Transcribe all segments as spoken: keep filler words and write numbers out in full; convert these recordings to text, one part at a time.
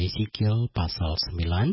Ezekiel pasal sembilan.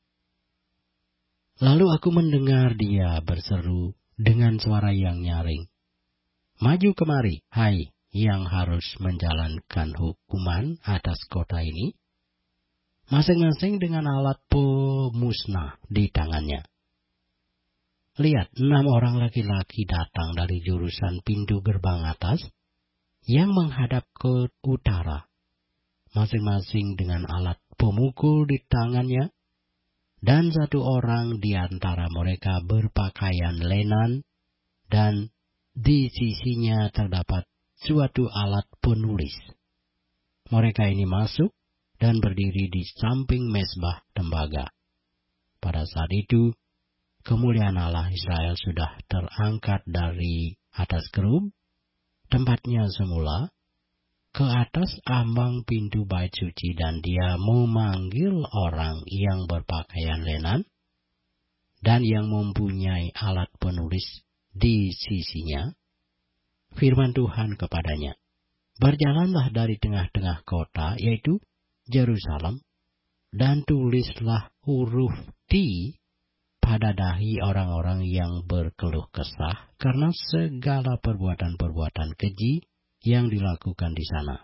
Lalu aku mendengar dia berseru dengan suara yang nyaring. Maju kemari, hai yang harus menjalankan hukuman atas kota ini, masing-masing dengan alat pemusnah di tangannya. Lihat, enam orang laki-laki datang dari jurusan pintu gerbang atas yang menghadap ke utara, masing-masing dengan alat pemukul di tangannya, dan satu orang di antara mereka berpakaian lenan, dan di sisinya terdapat suatu alat penulis. Mereka ini masuk dan berdiri di samping mezbah tembaga. Pada saat itu, kemuliaan Allah Israel sudah terangkat dari atas kerub, tempatnya semula, ke atas ambang pintu bait suci, dan dia memanggil orang yang berpakaian lenan dan yang mempunyai alat penulis di sisinya. Firman Tuhan kepadanya, berjalanlah dari tengah-tengah kota, yaitu Yerusalem, dan tulislah huruf T pada dahi orang-orang yang berkeluh kesah karena segala perbuatan-perbuatan keji yang dilakukan di sana.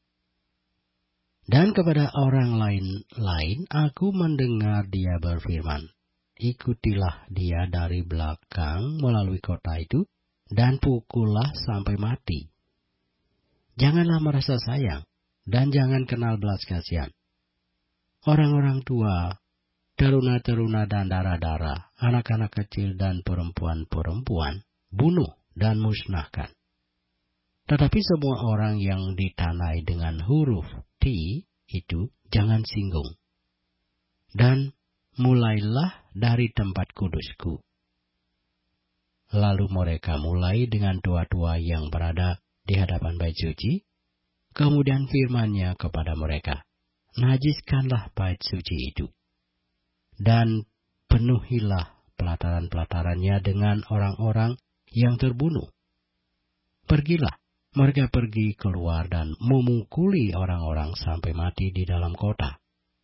Dan kepada orang lain-lain aku mendengar dia berfirman, ikutilah dia dari belakang melalui kota itu, dan pukullah sampai mati. Janganlah merasa sayang, dan jangan kenal belas kasihan. Orang-orang tua, teruna-teruna dan darah-darah, anak-anak kecil dan perempuan-perempuan, bunuh dan musnahkan. Tetapi semua orang yang ditanai dengan huruf T itu jangan singgung. Dan mulailah dari tempat kudusku. Lalu mereka mulai dengan tua-tua yang berada di hadapan bait suci. Kemudian firman-Nya kepada mereka, najiskanlah bait suci itu, dan penuhilah pelataran-pelatarannya dengan orang-orang yang terbunuh. Pergilah, mereka pergi keluar dan memukuli orang-orang sampai mati di dalam kota.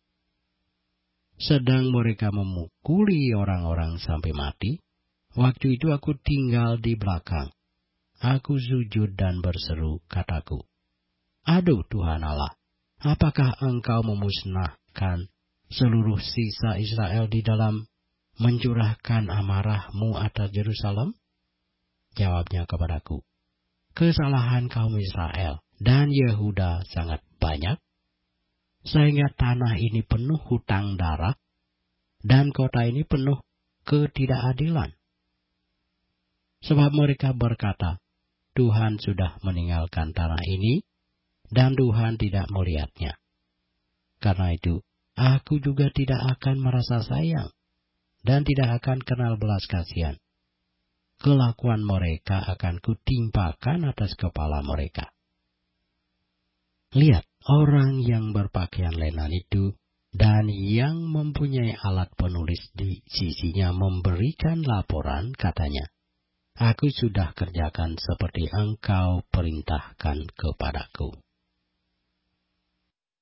Sedang mereka memukuli orang-orang sampai mati, waktu itu aku tinggal di belakang. Aku sujud dan berseru, kataku, aduh Tuhan Allah, apakah Engkau memusnahkan seluruh sisa Israel di dalam mencurahkan amarah-Mu atas Yerusalem? Jawabnya kepadaku, kesalahan kaum Israel dan Yehuda sangat banyak, sehingga tanah ini penuh hutang darah, dan kota ini penuh ketidakadilan. Sebab mereka berkata, Tuhan sudah meninggalkan tanah ini, dan Tuhan tidak melihatnya. Karena itu, aku juga tidak akan merasa sayang, dan tidak akan kenal belas kasihan. Kelakuan mereka akan kutimpakan atas kepala mereka. Lihat, orang yang berpakaian lenan itu, dan yang mempunyai alat penulis di sisinya memberikan laporan, katanya, aku sudah kerjakan seperti Engkau perintahkan kepadaku.